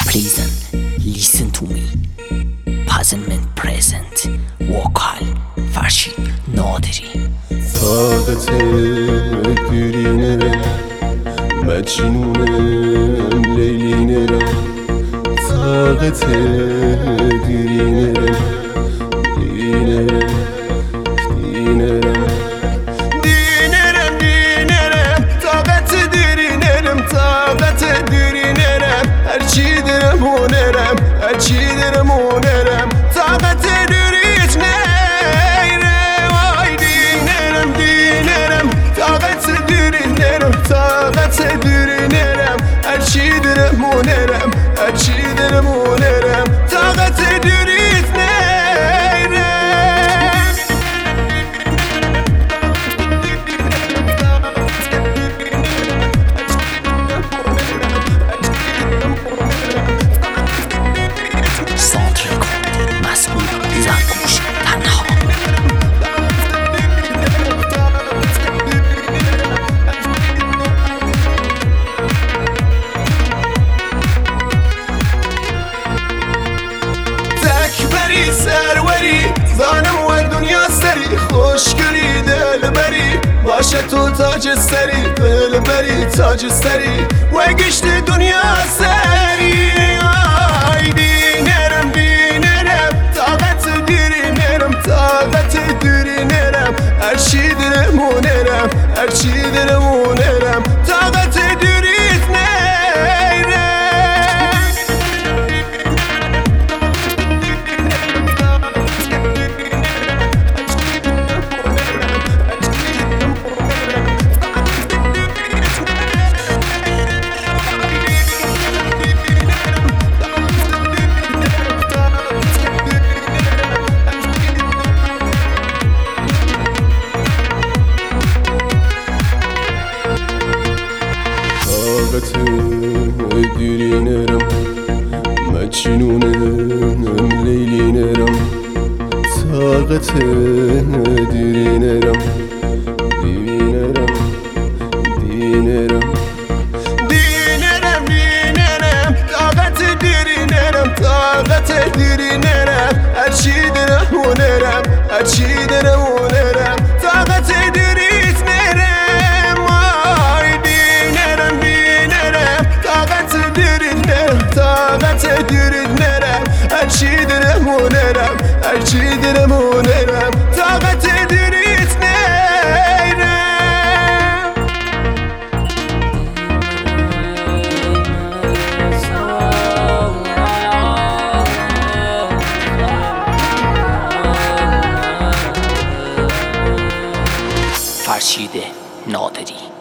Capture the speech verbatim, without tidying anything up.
Please listen to me. Present and present. Vokal فرشید نادری. طاقت دیری نرم مجنونم لیلی نرم طاقت دیری نرم دینرم دینرم دینرم دینرم طاقت دیری نرم طاقت دیری نرم هرچی درم هنرم هرچی درم هنرم طاقت دیریت نرم وای دینرم دینرم طاقت دیری نرم طاقت دیری نرم هرچی درم هنرم هرچی درم هنرم طاقت دیریت زانم و دنیا سری خوشگلی دل بری باشه تو تاج سری دل بری تاج سری و گشت دنیا سری آی دینرم دینرم طاقت دیری نرم طاقت دیری نرم هرچی درم هنرم هرچی درم هنرم طاقت دیریت نرم طاقت دیری نرم مجنونم لیلی نرم طاقت دیری نرم دینرم دینرم دینرم دینرم طاقت دیری نرم طاقت دیری نرم هرچی درم هنرم هرچی درم هنرم طاقت دیریت نرم وای دینرم دینرم طاقت دیری نرم طاقت دیری نرم هرچی درم هنرم هرچی درم هنرم طاقت دیریت نرم فرشید نادری.